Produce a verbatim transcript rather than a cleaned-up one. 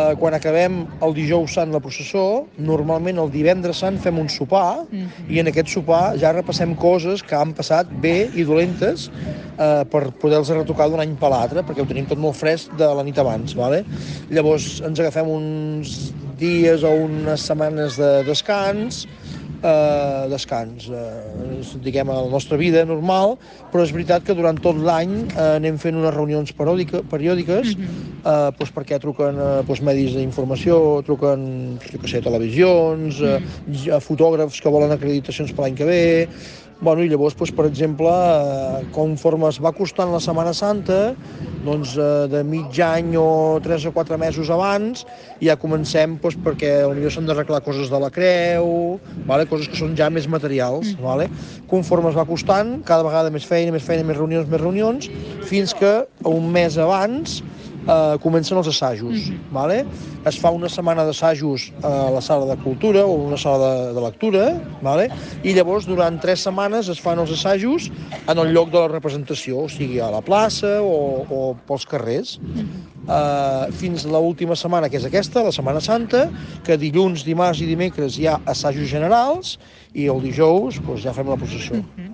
quan acabem el dijous sant la processó, normalment el divendres sant fem un sopar Mhm. i en aquest sopar ja repassem coses que han passat bé i dolentes eh, per poder-los retocar d'un any per l'altre, perquè ho tenim tot molt fresc de la nit abans. Vale? Llavors ens agafem uns dies o unes setmanes de descans, eh, descans, eh, diguem, a la nostra vida normal, però és veritat que durant tot l'any eh, anem fent unes reunions periòdica, periòdiques Mhm. eh, doncs perquè truquen eh, doncs medis d'informació, truquen, jo què sé, televisions, eh, Mm. fotògrafs que volen acreditacions per l'any que ve. Bueno, i llavors, doncs, per exemple, eh, conforme es va costant la Setmana Santa, doncs eh, de mig any o tres o quatre mesos abans ja comencem, doncs, perquè potser s'han d'arreglar coses de la creu, vale? Coses que són ja més materials. Mhm. Vale? Conforme es va costant, cada vegada més feina, més feina, més reunions, més reunions, fins que un mes abans eh, comencen els assajos. Mhm. Vale? Es fa una setmana d'assajos a la sala de cultura o una sala de, de lectura, vale? I llavors durant tres setmanes es fan els assajos en el lloc de la representació, o sigui a la plaça o, o pels carrers. Mhm. Uh, fins a l'última setmana, que és aquesta, la Setmana Santa, que dilluns, dimarts i dimecres hi ha assajos generals i el dijous doncs, ja fem la processó. Mhm.